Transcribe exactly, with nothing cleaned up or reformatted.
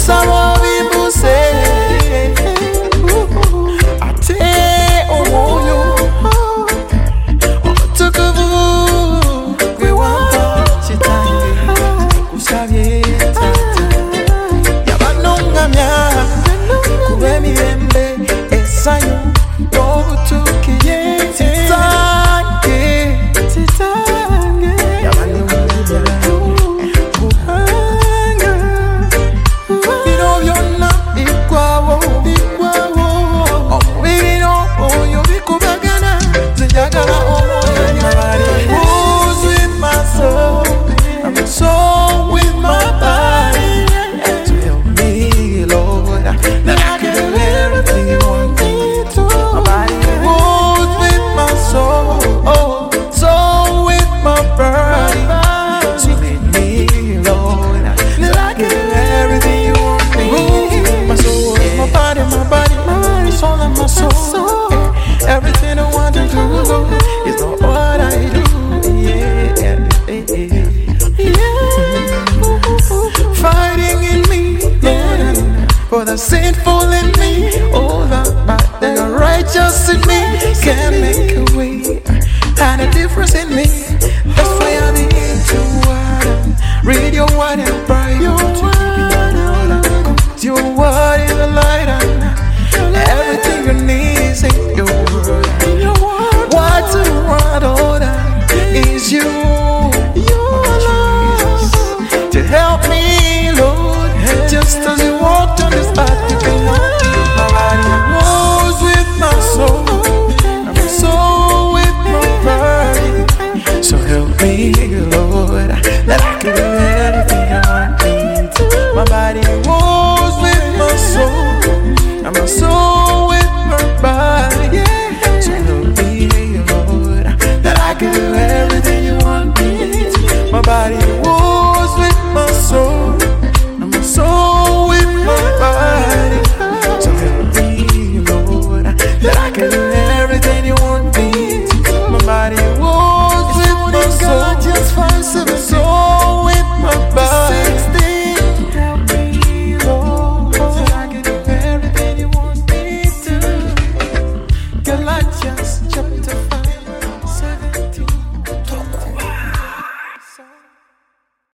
Sabo bimbuse ate omoyo otukuvu kwe wampa chitange kusabye tata yabanongamya kuba emirembe esanyu n'obutuukiye titange titange yabanongamya kubanga bino byonna bikwawo bikwawo omubiri n'omwoyo bikubagana zinjagala omwoyo nyabali who's with my soul I'm soul with my body to help me Lord that I can do everything you want me to my body who's with my soul oh soul with my body to lead me Lord that I can do everything you want me to my soul my body my body my soul and my soul everything I want to do Lord is not what I do yeah yeah fighting in me Lord for the sinful in me oh the bad the righteous in me can make a way and a difference in me that's why I begin to word read your word and pray your word your word is a light and everything you need is in your word what's in word order is you Jesus to help me Lord just as you walked on this earth you can walk my body was with my soul my soul with my body so help me Lord that I can do anything I want me to my body was with my soul and my soul